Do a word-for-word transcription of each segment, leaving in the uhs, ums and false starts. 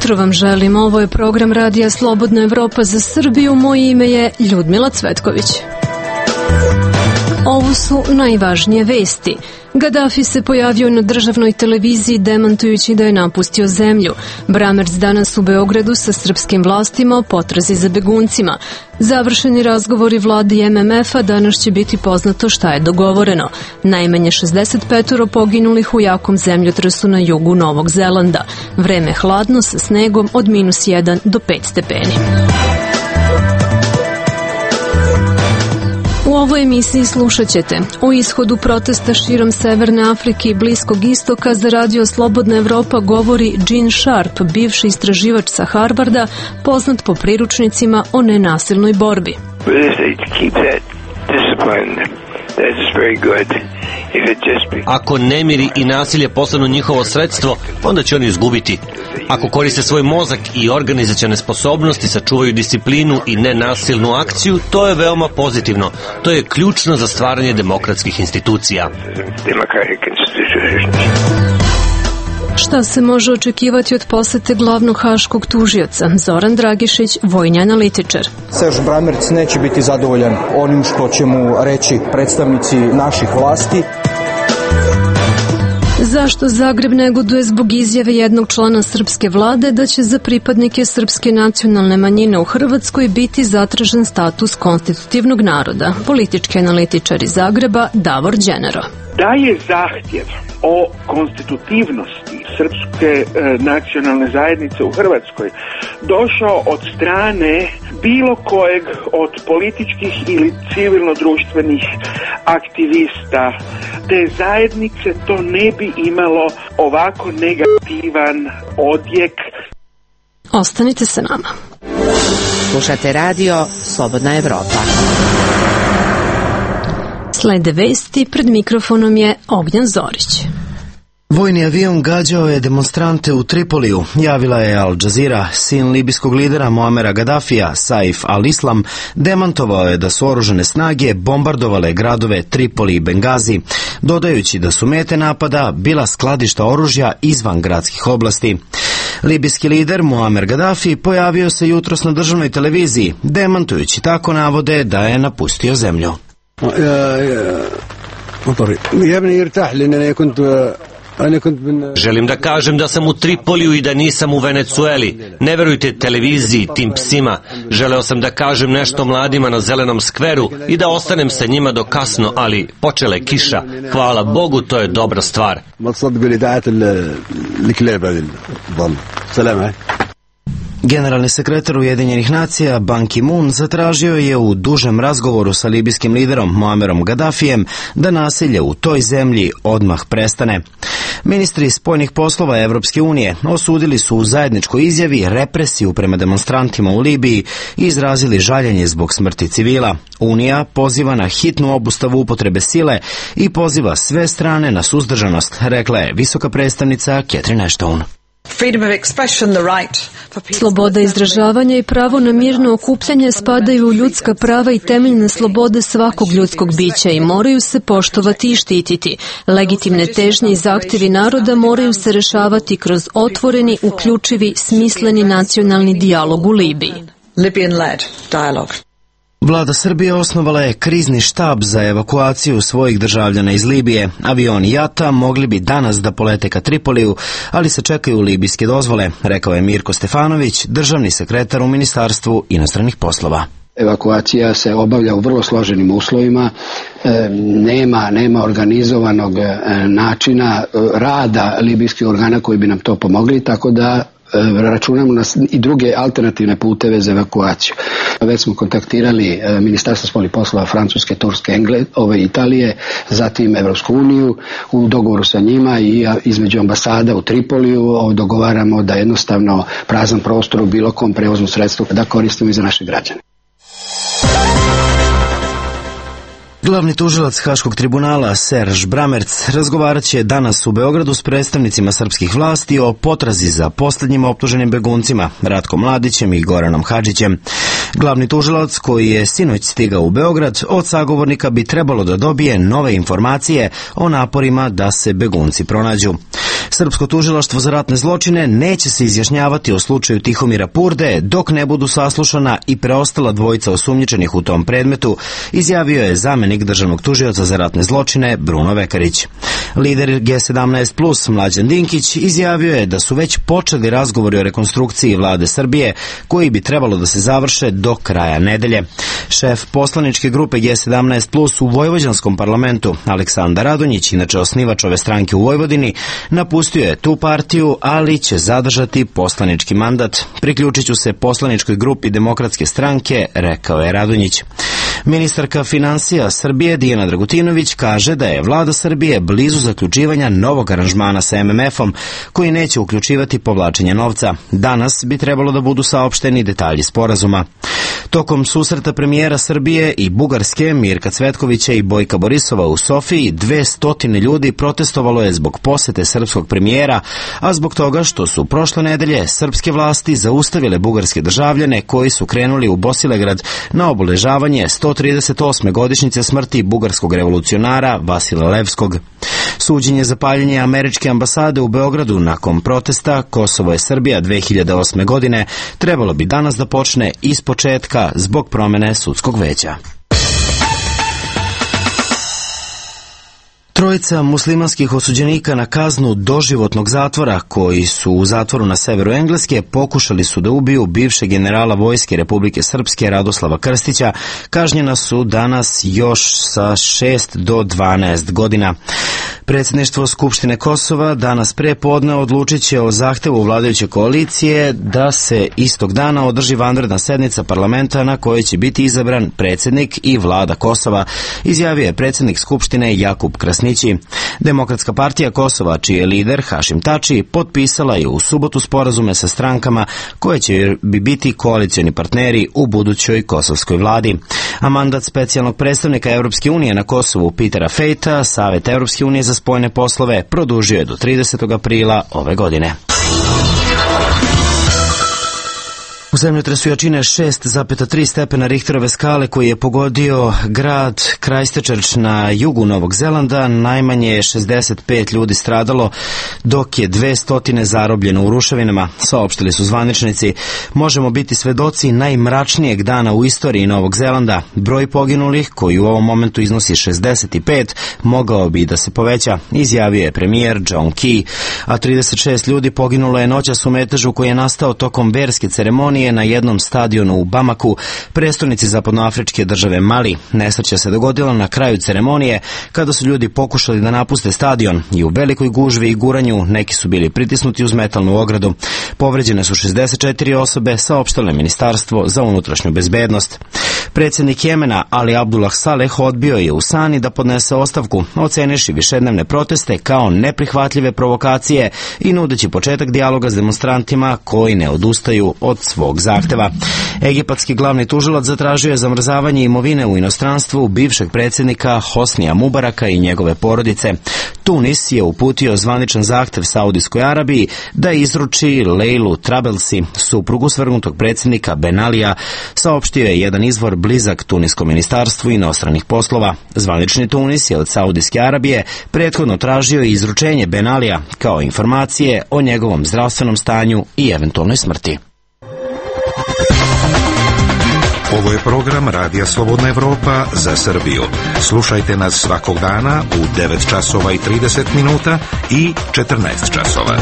jutro vam želim. Ovo je program Radija Slobodna Evropa za Srbiju. Moje ime je Ljudmila Cvetković. Ovo su najvažnije vesti. Gaddafi se pojavio na državnoj televiziji demantujući da je napustio zemlju. Bramerc danas u Beogradu sa srpskim vlastima o potrazi za beguncima. Završeni razgovori vladi em em ef-a, danas će biti poznato šta je dogovoreno. Najmanje šezdeset pet poginulih u jakom zemljotresu na jugu Novog Zelanda. Vreme hladno sa snegom od minus jedan do pet stepeni. U ovoj emisiji slušat ćete o ishodu protesta širom Severne Afrike i Bliskog istoka. Za Radio Slobodna Evropa govori Gene Sharp, bivši istraživač sa Harvarda, poznat po priručnicima o nenasilnoj borbi. Ako nemiri i nasilje postanu njihovo sredstvo, onda će oni izgubiti. Ako koriste svoj mozak i organizacione sposobnosti, sačuvaju disciplinu i nenasilnu akciju, to je veoma pozitivno. To je ključno za stvaranje demokratskih institucija. Šta se može očekivati od posete glavnog haškog tužioca? Zoran Dragišić, vojni analitičar. Serge Bramerc neće biti zadovoljan onim što će mu reći predstavnici naših vlasti. Zašto Zagreb negoduje zbog izjave jednog člana srpske vlade da će za pripadnike srpske nacionalne manjine u Hrvatskoj biti zatražen status konstitutivnog naroda? Politički analitičar iz Zagreba Davor Đenero. Da je zahtjev o konstitutivnosti srpske e, nacionalne zajednice u Hrvatskoj došao od strane bilo kojeg od političkih ili civilno-društvenih aktivista te zajednice, to ne bi imalo ovako negativan odjek. Ostanite sa nama. Slušate radio Slobodna Evropa. Slede vesti, pred mikrofonom je Ognjan Zorić. Vojni avion gađao je demonstrante u Tripoliju, javila je Al Jazeera. Sin libijskog lidera Muamera Gaddafija, Saif al-Islam, demantovao je da su oružane snage bombardovale gradove Tripoli i Bengazi, dodajući da su mete napada bila skladišta oružja izvan gradskih oblasti. Libijski lider Muamer Gaddafi pojavio se jutros na državnoj televiziji, demantujući tako navode da je napustio zemlju. Želim da kažem da sam u Tripoliju i da nisam u Venecueli. Ne verujte televiziji, tim psima. Želeo sam da kažem nešto mladima na zelenom skveru i da ostanem sa njima do kasno, ali počela je kiša. Hvala Bogu, to je dobra stvar. Generalni sekretar Ujedinjenih nacija Ban Ki-moon zatražio je u dužem razgovoru sa libijskim liderom Muamerom Gaddafijem da nasilje u toj zemlji odmah prestane. Ministri spoljnih poslova Evropske unije osudili su u zajedničkoj izjavi represiju prema demonstrantima u Libiji i izrazili žaljenje zbog smrti civila. Unija poziva na hitnu obustavu upotrebe sile i poziva sve strane na suzdržanost, rekla je visoka predstavnica Catherine Ashton. Sloboda izražavanja i pravo na mirno okupljanje spadaju u ljudska prava i temeljne slobode svakog ljudskog bića i moraju se poštovati i štititi. Legitimne težnje i zahtjevi naroda moraju se rešavati kroz otvoreni, uključivi, smisleni nacionalni dijalog u Libiji. Vlada Srbije osnovala je krizni štab za evakuaciju svojih državljana iz Libije. Avioni JAT-a mogli bi danas da polete ka Tripoliju, ali se čekaju libijske dozvole, rekao je Mirko Stefanović, državni sekretar u Ministarstvu inostranih poslova. Evakuacija se obavlja u vrlo složenim uslovima, e, nema, nema organizovanog e, načina e, rada libijskih organa koji bi nam to pomogli, tako da računamo na i druge alternativne puteve za evakuaciju. Već smo kontaktirali Ministarstvo spoljnih poslova Francuske, Turske, Engle, ove Italije, zatim Evropsku uniju. U dogovoru sa njima i između ambasada u Tripoliju dogovaramo da jednostavno prazan prostor u bilo kom prevoznom sredstvu da koristimo i za naše građane. Glavni tužilac Haškog tribunala Serge Bramerc razgovarat će danas u Beogradu s predstavnicima srpskih vlasti o potrazi za posljednjim optuženim beguncima Ratkom Mladićem i Goranom Hadžićem. Glavni tužilac, koji je sinoć stigao u Beograd, od sagovornika bi trebalo da dobije nove informacije o naporima da se begunci pronađu. Srpsko tužilaštvo za ratne zločine neće se izjašnjavati o slučaju Tihomira Purde dok ne budu saslušana i preostala dvojica osumnjičenih u tom predmetu, izjavio je zamenik državnog tužioca za ratne zločine Bruno Vekarić. Lider G sedamnaest plus Mlađan Dinkić izjavio je da su već počeli razgovori o rekonstrukciji vlade Srbije koji bi trebalo da se završe do kraja nedelje. Šef poslaničke grupe G sedamnaest plus u vojvođanskom parlamentu Aleksandar Radonjić, inače osnivač ove stranke u Vojvodini, napustio je tu partiju, ali će zadržati poslanički mandat. Priključit ću se poslaničkoj grupi Demokratske stranke, rekao je Radonjić. Ministarka finansija Srbije Dijana Dragutinović kaže da je vlada Srbije blizu zaključivanja novog aranžmana sa M M F-om koji neće uključivati povlačenje novca. Danas bi trebalo da budu saopšteni detalji sporazuma. Tokom susreta premijera Srbije i Bugarske Mirka Cvetkovića i Bojka Borisova u Sofiji, dve stotine ljudi protestovalo je zbog posete srpskog premijera, a zbog toga što su prošle nedelje srpske vlasti zaustavile bugarske državljane koji su krenuli u Bosilegrad na obeležavanje sto trideset osme godišnjice smrti bugarskog revolucionara Vasila Levskog. Suđenje za paljenje američke ambasade u Beogradu nakon protesta Kosovo je Srbija dve hiljade osme godine trebalo bi danas da počne iz početka zbog promene sudskog veća. Trojica muslimanskih osuđenika na kaznu doživotnog zatvora koji su u zatvoru na severu Engleske pokušali su da ubiju bivšeg generala Vojske Republike Srpske Radoslava Krstića. Kažnjena su danas još sa šest do dvanaest godina. Predsjedništvo Skupštine Kosova danas pre podne odlučit će o zahtevu vladajuće koalicije da se istog dana održi vanredna sednica parlamenta na kojoj će biti izabran predsjednik i vlada Kosova, izjavio je predsjednik Skupštine Jakub Krasnići. Demokratska partija Kosova, čiji je lider Hašim Tači, potpisala je u subotu sporazume sa strankama koje će bi biti koalicioni partneri u budućoj kosovskoj vladi. A mandat specijalnog predstavnika Evropske unije na Kosovu Petera Fejta, Savet Evropske unije za spoljne poslove, produžio je do tridesetog aprila ove godine. U zemljotresu jačine šest zarez tri stepena Richterove skale koji je pogodio grad Christchurch na jugu Novog Zelanda, najmanje je šezdeset pet ljudi stradalo, dok je dvesta zarobljeno u ruševinama, saopštili su zvaničnici. Možemo biti svedoci najmračnijeg dana u istoriji Novog Zelanda. Broj poginulih, koji u ovom momentu iznosi šezdeset pet, mogao bi da se poveća, izjavio je premijer John Key. A trideset šest ljudi poginulo je noćas u metežu koji je nastao tokom verske ceremonije na jednom stadionu u Bamaku, prestonici zapadnoafričke države Mali. Nesreća se dogodila na kraju ceremonije kada su ljudi pokušali da napuste stadion i u velikoj gužvi i guranju neki su bili pritisnuti uz metalnu ogradu. Povređene su šezdeset četiri osobe, saopštilo je Ministarstvo za unutrašnju bezbednost. Predsjednik Jemena Ali Abdullah Saleh odbio je u Sani da podnese ostavku, oceniši višednevne proteste kao neprihvatljive provokacije i nudeći početak dijaloga s demonstrantima koji ne odustaju od svog zahteva. Egipatski glavni tužilac zatražio je zamrzavanje imovine u inostranstvu bivšeg predsjednika Hosnija Mubaraka i njegove porodice. Tunis je uputio zvaničan zahtev Saudijskoj Arabiji da izruči Leilu Trabelsi, suprugu svrgnutog predsjednika Ben Alija, saopštio je jedan izvor blizak tuniskom ministarstvu inostranih poslova. Zvanični Tunis je od Saudijske Arabije prethodno tražio izručenje Ben Alija kao informacije o njegovom zdravstvenom stanju i eventualnoj smrti. Ovo je program Radija Slobodna Evropa za Srbiju. Slušajte nas svakog dana u devet časova i trideset minuta i četrnaest časova.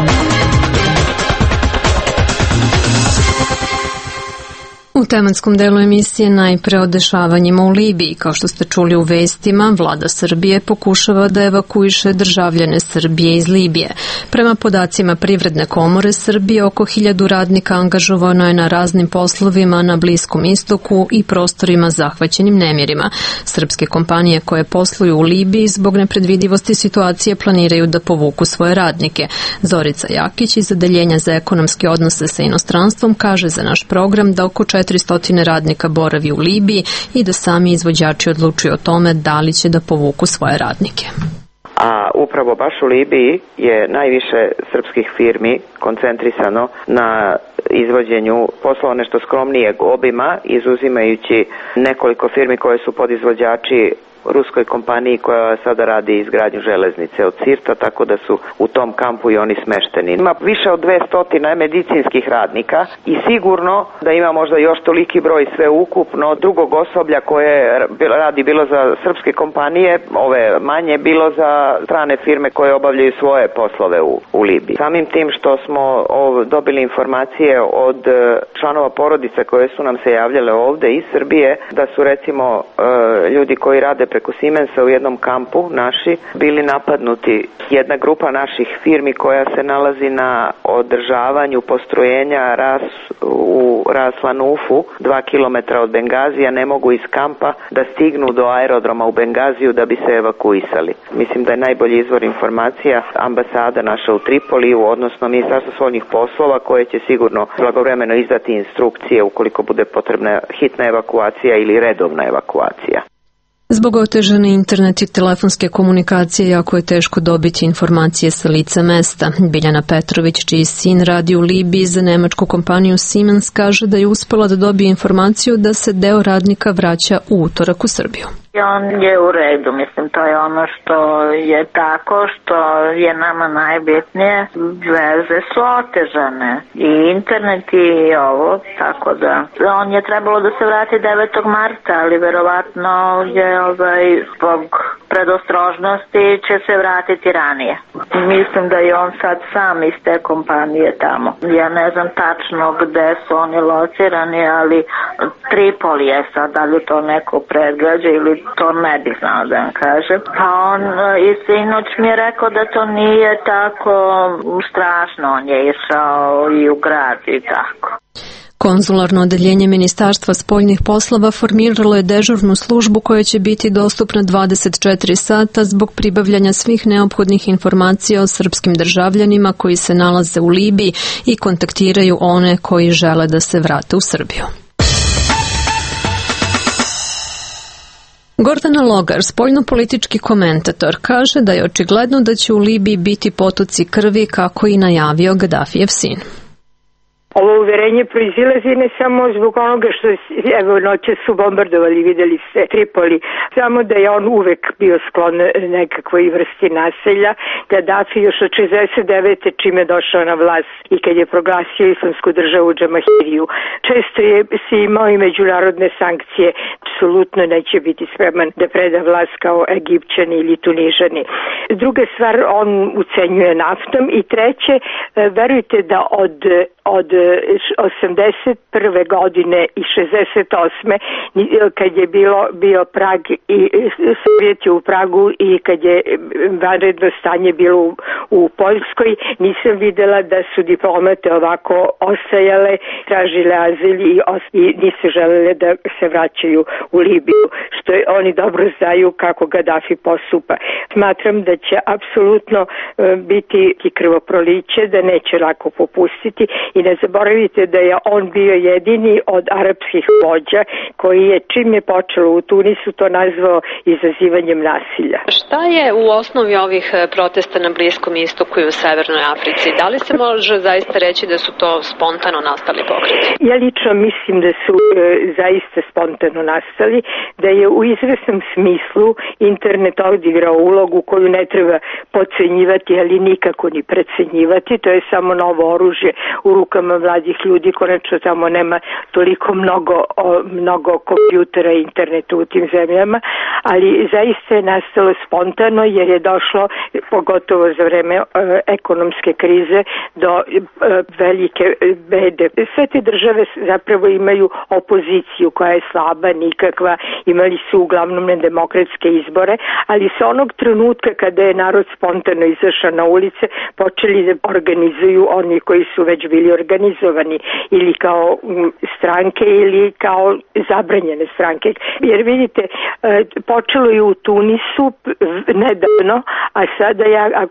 U tematskom delu emisije najpre o dešavanjima u Libiji. Kao što ste čuli u vestima, vlada Srbije pokušava da evakuiše državljane Srbije iz Libije. Prema podacima Privredne komore Srbije, oko hiljadu radnika angažovano je na raznim poslovima na Bliskom istoku i prostorima zahvaćenim nemirima. Srpske kompanije koje posluju u Libiji zbog nepredvidivosti situacije planiraju da povuku svoje radnike. Zorica Jakić iz Odeljenja za ekonomske odnose sa inostranstvom kaže za naš program da oko četiristo radnika boravi u Libiji i da sami izvođači odlučuju o tome da li će da povuku svoje radnike. A upravo baš u Libiji je najviše srpskih firmi koncentrisano na izvođenju poslova nešto skromnijeg obima, izuzimajući nekoliko firmi koje su podizvođači ruskoj kompaniji koja sada radi izgradnju železnice od Sirta, tako da su u tom kampu i oni smešteni. Ima više od dvesta medicinskih radnika i sigurno da ima možda još toliki broj sve ukupno drugog osoblja koje radi bilo za srpske kompanije, ove manje, bilo za strane firme koje obavljaju svoje poslove u, u Libiji. Samim tim što smo ov, dobili informacije od članova porodica koje su nam se javljale ovde iz Srbije, da su recimo ljudi koji rade preko Siemensa u jednom kampu naši bili napadnuti. Jedna grupa naših firmi koja se nalazi na održavanju postrojenja Ras u Ras Lanufu, dva kilometra od Bengazija, ne mogu iz kampa da stignu do aerodroma u Bengaziju da bi se evakuisali. Mislim da je najbolji izvor informacija ambasada naša u Tripoliju, odnosno Ministarstvo spoljnih poslova, koje će sigurno blagovremeno izdati instrukcije ukoliko bude potrebna hitna evakuacija ili redovna evakuacija. Zbog otežane internet i telefonske komunikacije jako je teško dobiti informacije sa lica mesta. Biljana Petrović, čiji sin radi u Libiji za nemačku kompaniju Siemens, kaže da je uspela da dobije informaciju da se deo radnika vraća u utorak u Srbiju. On je u redu, mislim, to je ono što je tako, što je nama najbitnije. Veze su otežane i internet i ovo, tako da on je trebalo da se vrati devetog marta, ali verovatno je ovaj, zbog predostrožnosti će se vratiti ranije. Mislim da je on sad sam iz te kompanije tamo. Ja ne znam tačno gde su oni locirani, ali Tripoli je sad, da li to neko predgrađe ili to ne bih znao da vam kažem. Pa on i sinoć mi je rekao da to nije tako strašno, on je išao i u grad i tako. Konzularno odeljenje Ministarstva spoljnih poslova formiralo je dežurnu službu koja će biti dostupna dvadeset četiri sata zbog pribavljanja svih neophodnih informacija o srpskim državljanima koji se nalaze u Libiji i kontaktiraju one koji žele da se vrate u Srbiju. Gordana Logar, spoljnopolitički komentator, kaže da je očigledno da će u Libiji biti potoci krvi kako i najavio Gadafijev sin. Ovo uverenje proizilazi ne samo zbog onoga što evo noće su bombardovali, videli ste Tripoli, samo da je on uvek bio sklon nekakvoj vrsti naselja. Gaddafi još od šezdeset devete čime došao na vlast i kad je proglasio islamsku državu Džamahiriju. Često je si imao i međunarodne sankcije, apsolutno neće biti spreman da preda vlast kao Egipćani ili Tunižani. Druga stvar, on ucenjuje naftom i treće, verujte da od od osamdeset prve godine i šezdeset osme kad je bilo bio Prag i Sovjet je u Pragu i kad je vanredno stanje bilo u, u Poljskoj, nisam videla da su diplomate ovako ostajale, tražile azil i, os, i nisu želele da se vraćaju u Libiju, što je, oni dobro znaju kako Gaddafi postupa. Smatram da će apsolutno uh, biti krvoproliće, da neće lako popustiti. I ne zaboravite da je on bio jedini od arapskih vođa koji je čim je počelo u Tunisu to nazvao izazivanjem nasilja. Šta je u osnovi ovih protesta na Bliskom istoku i u Severnoj Africi? Da li se može zaista reći da su to spontano nastali pokreti? Ja lično mislim da su e, zaista spontano nastali, da je u izvesnom smislu internet odigrao ulogu koju ne treba podcenjivati, ali nikako ni precenjivati. To je samo novo oružje u rukama mladih ljudi, konačno tamo nema toliko mnogo, o, mnogo kompjutera i interneta u tim zemljama, ali zaista je nastalo spontano jer je došlo, pogotovo za vreme e, ekonomske krize, do e, velike bede. Sve te države zapravo imaju opoziciju koja je slaba, nikakva, imali su uglavnom nedemokratske izbore, ali sa onog trenutka kada je narod spontano izašao na ulice, počeli da organizuju oni koji su već bili organizovani ili kao stranke ili kao zabranjene stranke. Jer vidite, počelo je u Tunisu nedavno, a sada ja, ako sam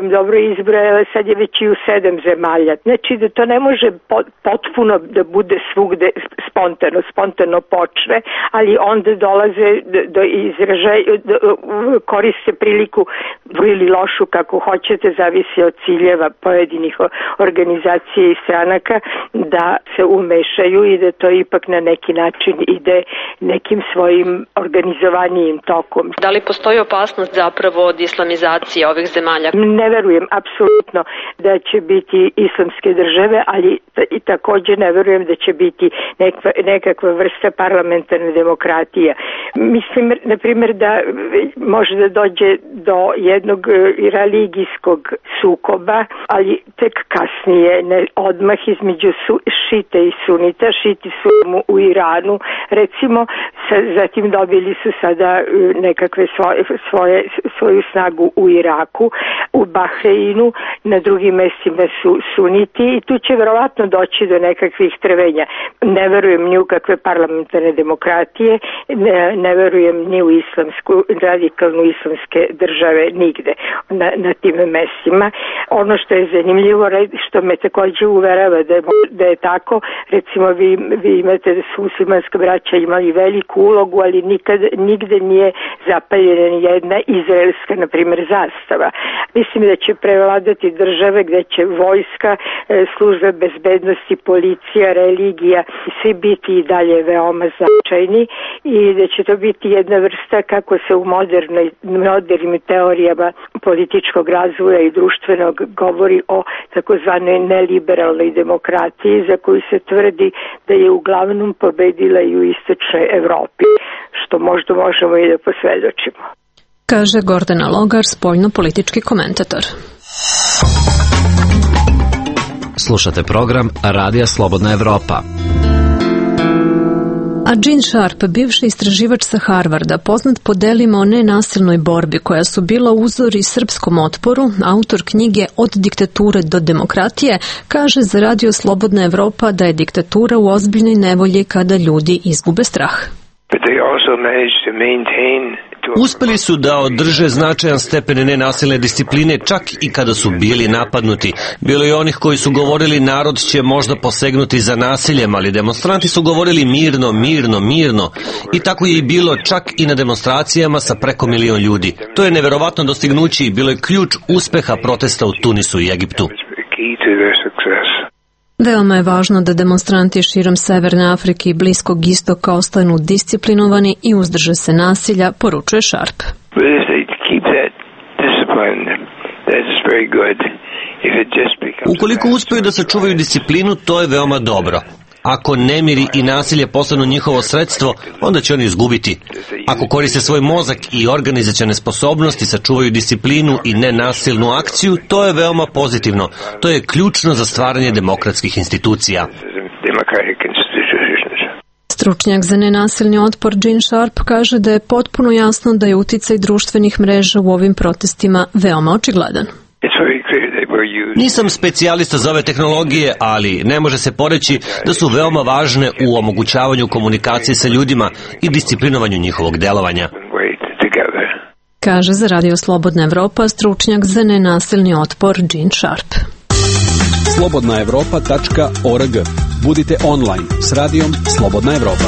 sam dobro izbrojala, sad je već i u sedam zemalja. Znači da to ne može potpuno da bude svugde spontano, spontano počne, ali onda dolaze do izražaja, koriste priliku ili lošu kako hoćete, zavisi od ciljeva pojedinih organizacija i stranaka, da se umešaju i da to ipak na neki način ide nekim svojim organizovanijim tokom. Da li postoji opasnost zapravo od islamizacije ovih zemalja? Ne verujem apsolutno da će biti islamske države, ali i također ne verujem da će biti nekva, nekakva vrsta parlamentarne demokratije. Mislim, na primjer, da može da dođe do jednog religijskog sukoba, ali tek kasnije, ne odmah između su, šite i sunita. Šiti su u Iranu, recimo, sa, zatim dobili su sada nekakve svoje, svoje, svoju snagu u Iraku, u Bahreinu, na drugim mestima su suniti i tu će verovatno doći do nekakvih trvenja. Ne verujem ni u kakve parlamentarne demokratije, ne, ne verujem ni u islamsku, radikalnu islamske države nigde na, na tim mestima. Ono što je zanimljivo, što me također uverava da je, da je tako, recimo vi, vi imate da su muslimanska braća imali veliku ulogu, ali nikad, nigde nije zapaljena ni jedna izraelska, na primjer, zastava. Mislim da će prevladati države gdje će vojska, službe bezbednosti, policija, religija i svi biti i dalje veoma značajni i da će to biti jedna vrsta, kako se u modernoj, modernim teorijama političkog razvoja i društvenog govori o takozvanoj neliberalnoj demokratiji, za koju se tvrdi da je uglavnom pobedila i u istočnoj Evropi, što možda možemo i da posvjedočimo. Kaže Gordana Logar, spoljno-politički komentator. Slušate program Radija Slobodna Evropa. A Gene Sharp, bivši istraživač sa Harvarda, poznat po delima o nenasilnoj borbi koja su bila uzor i srpskom otporu, autor knjige Od diktature do demokratije, kaže za Radio Slobodna Evropa da je diktatura u ozbiljnoj nevolji kada ljudi izgube strah. Uspeli su da održe značajan stepen nenasilne discipline čak i kada su bili napadnuti. Bilo je onih koji su govorili narod će možda posegnuti za nasiljem, ali demonstranti su govorili mirno, mirno, mirno. I tako je i bilo čak i na demonstracijama sa preko milion ljudi. To je neverovatno dostignuće i bilo je ključ uspeha protesta u Tunisu i Egiptu. Veoma je važno da demonstranti širom Severne Afrike i Bliskog istoka ostanu disciplinovani i uzdrže se nasilja, poručuje Sharp. Ukoliko uspeju da sačuvaju disciplinu, to je veoma dobro. Ako nemiri i nasilje postanu njihovo sredstvo, onda će oni izgubiti. Ako koriste svoj mozak i organizacione sposobnosti, sačuvaju disciplinu i nenasilnu akciju, to je veoma pozitivno. To je ključno za stvaranje demokratskih institucija. Stručnjak za nenasilni otpor Gene Sharp kaže da je potpuno jasno da je uticaj društvenih mreža u ovim protestima veoma očigledan. Nisam specijalista za ove tehnologije, ali ne može se poreći da su veoma važne u omogućavanju komunikacije sa ljudima i disciplinovanju njihovog delovanja. Kaže za Radio Slobodna Evropa stručnjak za nenasilni otpor Gene Sharp. slobodna evropa tačka org. Budite online s radijom Slobodna Evropa.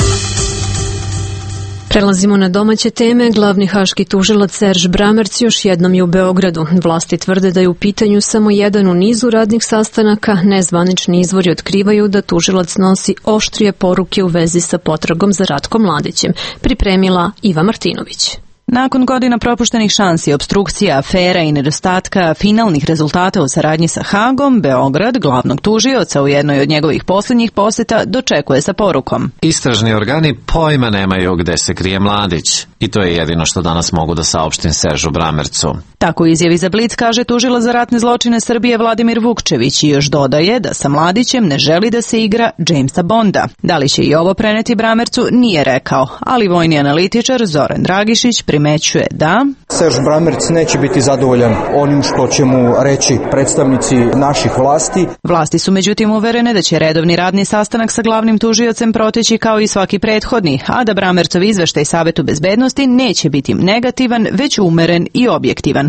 Prelazimo na domaće teme. Glavni haški tužilac Serž Bramerc još jednom je u Beogradu. Vlasti tvrde da je u pitanju samo jedan u nizu radnih sastanaka. Nezvanični izvori otkrivaju da tužilac nosi oštrije poruke u vezi sa potragom za Ratkom Mladićem. Pripremila Iva Martinović. Nakon godina propuštenih šansi, obstrukcija, afera i nedostatka finalnih rezultata u saradnji sa Hagom, Beograd, glavnog tužioca u jednoj od njegovih posljednjih posjeta, dočekuje sa porukom. Istražni organi pojma nemaju gde se krije Mladić. I to je jedino što danas mogu da saopštim Seržu Bramercu. Tako izjavi za Blic kaže tužilac za ratne zločine Srbije Vladimir Vukčević i još dodaje da sa Mladićem ne želi da se igra Jamesa Bonda. Da li će i ovo preneti Bramercu, nije rekao, ali vojni analitičar Zoran Dragišić primećuje da Serž Bramerc neće biti zadovoljan onim što će mu reći predstavnici naših vlasti. Vlasti su međutim uverene da će redovni radni sastanak sa glavnim tužiocem proteći kao i svaki prethodni, a da Bramercov izveštaj Savetu bezbednosti neće biti negativan, već umeren i objektivan,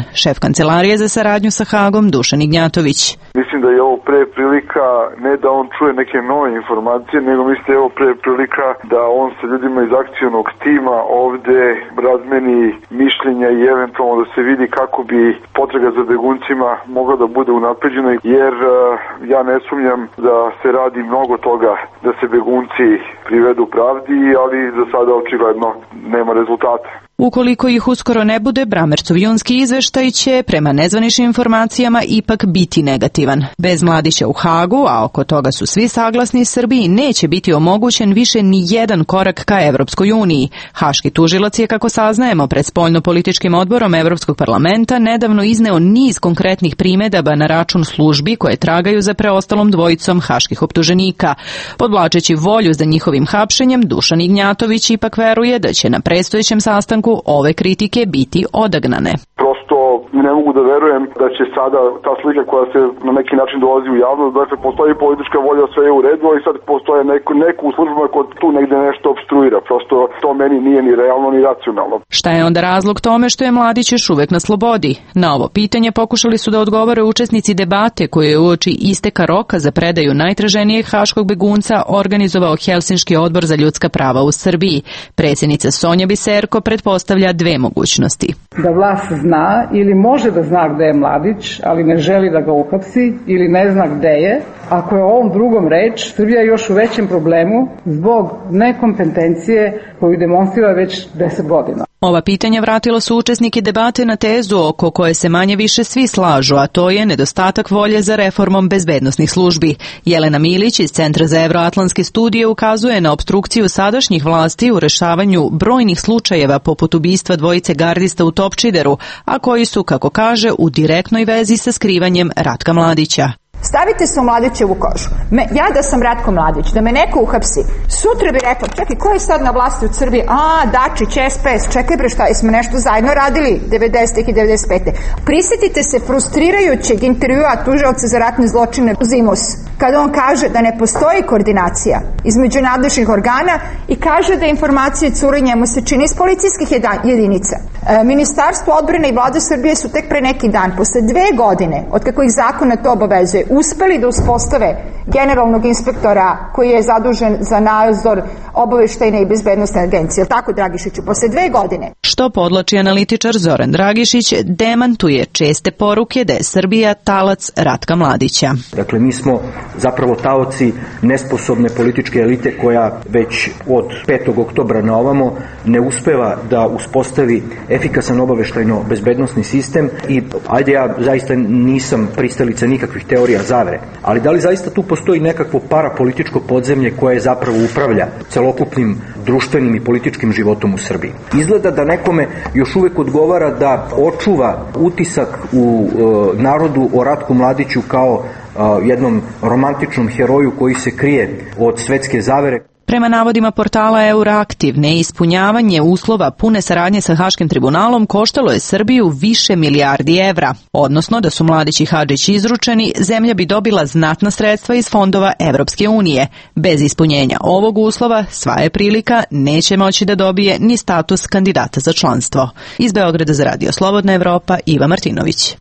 Šef kancelarije za saradnju sa Hagom Dušan Ignjatović. Mislim da je ovo pre prilika ne da on čuje neke nove informacije, nego mislim da je ovo pre prilika da on sa ljudima iz akcionog tima ovde razmeni mišljenja i eventualno da se vidi kako bi potraga za beguncima mogla da bude unapređena, jer ja ne sumnjam da se radi mnogo toga da se begunci privedu pravdi, ali za sada očigledno nema rezultata. Ukoliko ih uskoro ne bude, Bramercov junski izveštaj će, prema nezvaničnim informacijama, ipak biti negativan. Bez Mladića u Hagu, a oko toga su svi saglasni, Srbiji neće biti omogućen više ni jedan korak ka Evropskoj uniji. Haški tužilac je, kako saznajemo, pred spoljno-političkim odborom Evropskog parlamenta nedavno izneo niz konkretnih primedaba na račun službi koje tragaju za preostalom dvojicom haških optuženika. Podvlačeći volju za njihovim hapšenjem, Dušan Ignjatović ipak veruje da će na predstojećem sastanku ove kritike biti odagnane. Prosto ne mogu da verujem da će sada ta slika koja se na neki način dolazi u javnost, dakle postoji politička volja, sve je u redu, i sad postoje neko, neko u službama ko tu negde nešto obstruira. Prosto to meni nije ni realno ni racionalno. Šta je onda razlog tome što je Mladić još uvek na slobodi? Na ovo pitanje pokušali su da odgovore učesnici debate koje je uoči isteka roka za predaju najtraženijeg haškog begunca organizovao Helsinški odbor za ljudska prava u Srbiji. Predsjednica Sonja Biserko pretpostavlja dve mogućnosti. Da vlast zna ili može da zna gde je Mladić, ali ne želi da ga uhapsi ili ne zna gde je. Ako je o ovom drugom reč, Srbija je još u većem problemu zbog nekompetencije koju demonstrira već deset godina. Ova pitanja vratilo su učesnike debate na tezu oko koje se manje više svi slažu, a to je nedostatak volje za reformom bezbednosnih službi. Jelena Milić iz Centra za evroatlantske studije ukazuje na opstrukciju sadašnjih vlasti u rešavanju brojnih slučajeva poput ubistva dvojice gardista u Topčideru, a koji su, kako kaže, u direktnoj vezi sa skrivanjem Ratka Mladića. Stavite se u Mladićevu kožu. Me, ja da sam Ratko Mladić, da me neko uhapsi, sutra bi rekao, čekaj, ko je sad na vlasti u Srbiji? A, Dačić, S P S, čekaj bre, šta, smo nešto zajedno radili devedesetih i devedeset pete. Prisjetite se frustrirajućeg intervjua tužioca za ratne zločine Zimus, kada on kaže da ne postoji koordinacija između nadležnih organa i kaže da informacije cure njemu se čini iz policijskih jedinica. E, Ministarstvo odbrane i vlade Srbije su tek pre neki dan, posle dve godine, od kako ih zakona to obavezuje, uspeli da uspostave generalnog inspektora koji je zadužen za nadzor obaveštajne i bezbednosne agencije. Tako, Dragišiću, posle dve godine. Što podlači analitičar Zoran Dragišić, demantuje česte poruke da je Srbija talac Ratka Mladića. Dakle, mi smo zapravo taoci nesposobne političke elite koja već od petog oktobra na ovamo ne uspeva da uspostavi efikasan obaveštajno bezbednosni sistem i ajde, ja zaista nisam pristalica nikakvih teorija zavere, ali da li zaista tu postoji nekakvo parapolitičko podzemlje koje zapravo upravlja celokupnim društvenim i političkim životom u Srbiji? Izgleda da nekome još uvek odgovara da očuva utisak u e, narodu o Ratku Mladiću kao e, jednom romantičnom heroju koji se krije od svetske zavere. Prema navodima portala Euraktiv, neispunjavanje uslova pune saradnje sa Haškim tribunalom koštalo je Srbiju više milijardi evra, odnosno da su Mladić i Hadžić izručeni, zemlja bi dobila znatna sredstva iz fondova Evropske unije. Bez ispunjenja ovog uslova, sva je prilika, neće moći da dobije ni status kandidata za članstvo. Iz Beograda za Radio Slobodna Evropa, Iva Martinović.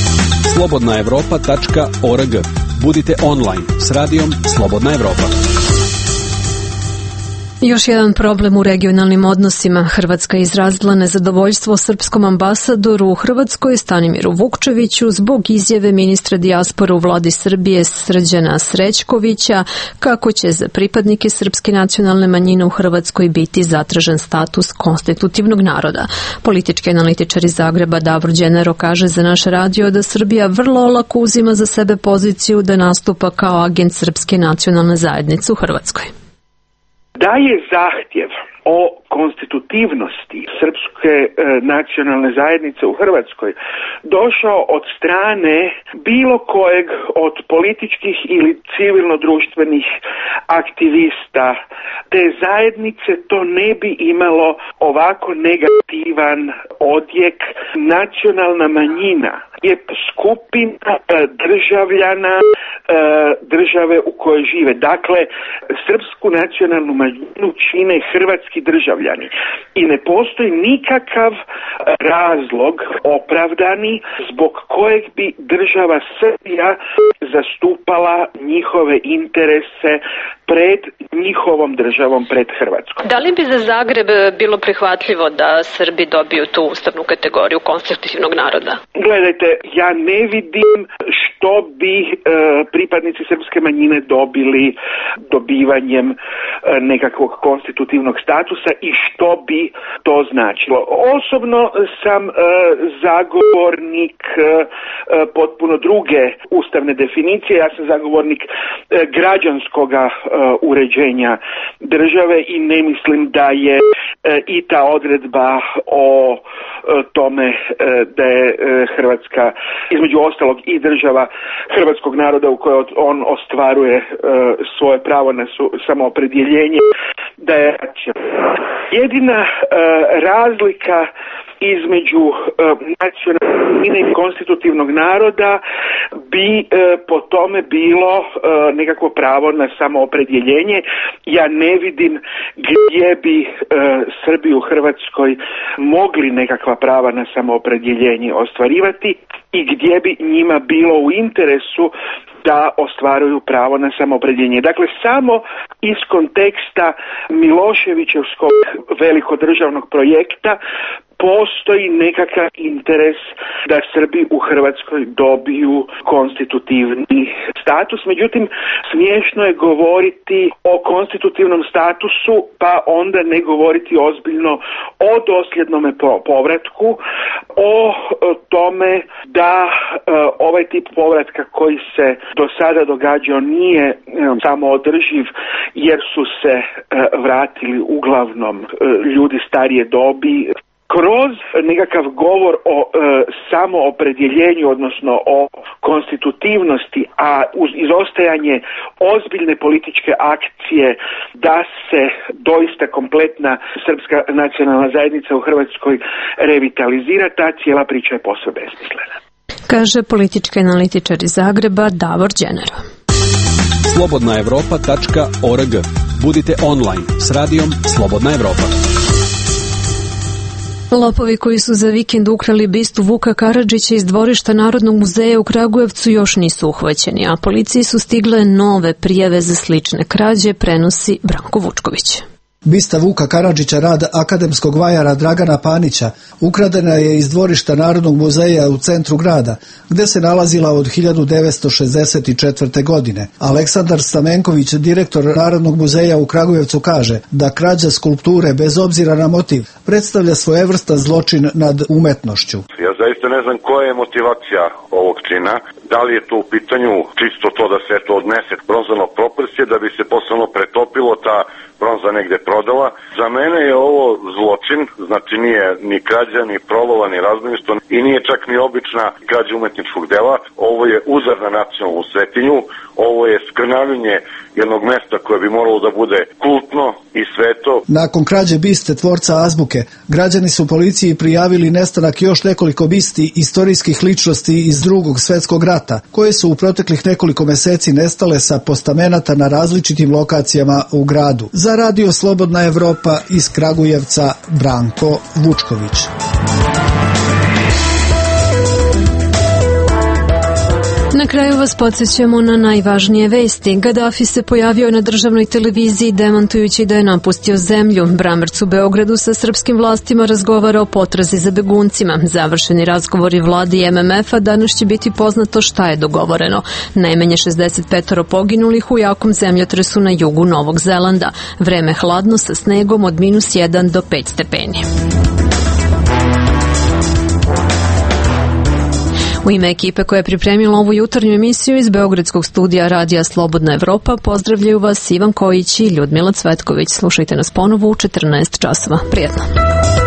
slobodna evropa tačka org. Budite online s radijom Slobodna Evropa. Još jedan problem u regionalnim odnosima. Hrvatska je izrazila nezadovoljstvo srpskom ambasadoru u Hrvatskoj Stanimiru Vukčeviću zbog izjave ministra dijaspore u vladi Srbije Srđana Srećkovića kako će za pripadnike srpske nacionalne manjine u Hrvatskoj biti zatražen status konstitutivnog naroda. Politički analitičar iz Zagreba Davor Đenero kaže za naš radio da Srbija vrlo olako uzima za sebe poziciju da nastupa kao agent srpske nacionalne zajednice u Hrvatskoj. Da je zahtjev o konstitutivnosti srpske e, nacionalne zajednice u Hrvatskoj došao od strane bilo kojeg od političkih ili civilno-društvenih aktivista te zajednice, to ne bi imalo ovako negativan odjek. Nacionalna manjina je skupina državljana države u kojoj žive. Dakle, srpsku nacionalnu manjinu čine hrvatski državljani i ne postoji nikakav razlog opravdani zbog kojeg bi država Srbija zastupala njihove interese pred njihovom državom, pred Hrvatskom. Da li bi za Zagreb bilo prihvatljivo da Srbi dobiju tu ustavnu kategoriju konstitutivnog naroda? Gledajte, ja ne vidim što bi e, pripadnici srpske manjine dobili dobivanjem e, nekakvog konstitutivnog statusa i što bi to značilo. Osobno sam e, zagovornik e, potpuno druge ustavne definicije. Ja sam zagovornik e, građanskoga e, uređenja države i ne mislim da je e, i ta odredba o e, tome e, da je e, Hrvatska između ostalog i država hrvatskog naroda u kojoj on ostvaruje e, svoje pravo na su, samoopredjeljenje, da je jedina e, razlika između e, nacionalne i konstitutivnog naroda bi e, po tome bilo e, nekako pravo na samoopredjeljenje. Ja ne vidim gdje bi e, Srbi u Hrvatskoj mogli nekakva prava na samoopredjeljenje ostvarivati i gdje bi njima bilo u interesu da ostvaruju pravo na samoopredjeljenje. Dakle, samo iz konteksta Miloševićevskog velikodržavnog projekta postoji nekakav interes da Srbi u Hrvatskoj dobiju konstitutivni status. Međutim, smiješno je govoriti o konstitutivnom statusu, pa onda ne govoriti ozbiljno o dosljednome povratku, o tome da ovaj tip povratka koji se do sada događao nije samo održiv, jer su se vratili uglavnom ljudi starije dobi. Kroz nekakav govor o e, samoopredjeljenju, odnosno o konstitutivnosti, a uz izostajanje ozbiljne političke akcije da se doista kompletna srpska nacionalna zajednica u Hrvatskoj revitalizira, ta cijela priča je posve besmislena. Kaže politički analitičar iz Zagreba Davor Đenero. slobodna evropa tačka org. Budite online s radijom Slobodna Evropa. Lopovi koji su za vikend ukrali bistu Vuka Karadžića iz dvorišta Narodnog muzeja u Kragujevcu još nisu uhvaćeni, a policiji su stigle nove prijave za slične krađe, prenosi Branko Vučković. Bista Vuka Karadžića, rad akademskog vajara Dragana Panića, ukradena je iz dvorišta Narodnog muzeja u centru grada, gde se nalazila od hiljadu devetsto šezdeset četvrte. godine. Aleksandar Stamenković, direktor Narodnog muzeja u Kragujevcu, kaže da krađa skulpture, bez obzira na motiv, predstavlja svojevrstan zločin nad umetnošću. Ja zaista ne znam koja je motivacija ovog čina. Da li je to u pitanju čisto to da se to odnese bronzano proprstje, da bi se posebno pretopilo ta bronza negde prodala. Za mene je ovo zločin, znači nije ni krađa, ni prolova, ni razbojništvo i nije čak ni obična krađa umetničkog dela. Ovo je udar na nacionalnu svetinju, ovo je skrnavljenje jednog mesta koje bi moralo da bude kultno i sveto. Nakon krađe biste tvorca azbuke, građani su policiji prijavili nestanak još nekoliko bisti istorijskih ličnosti iz Drugog svjetskog rata, koje su u proteklih nekoliko meseci nestale sa postamenata na različitim lokacijama u gradu. Za radio Slobodna Evropa iz Kragujevca, Branko Vučković. Na kraju vas podsjećamo na najvažnije vesti. Gadafi se pojavio na državnoj televiziji demantujući da je napustio zemlju. Bramerc u Beogradu sa srpskim vlastima razgovara o potrazi za beguncima. Završeni razgovori vladi i em em ef-a, danas će biti poznato šta je dogovoreno. Najmanje šezdeset pet poginulih u jakom zemljotresu na jugu Novog Zelanda. Vreme hladno sa snegom od minus jedan do pet stepeni. U ime ekipe koja je pripremila ovu jutarnju emisiju iz Beogradskog studija Radija Slobodna Evropa pozdravljaju vas Ivan Kojić i Ljudmila Cvetković. Slušajte nas ponovo u četrnaest časova. Prijetno!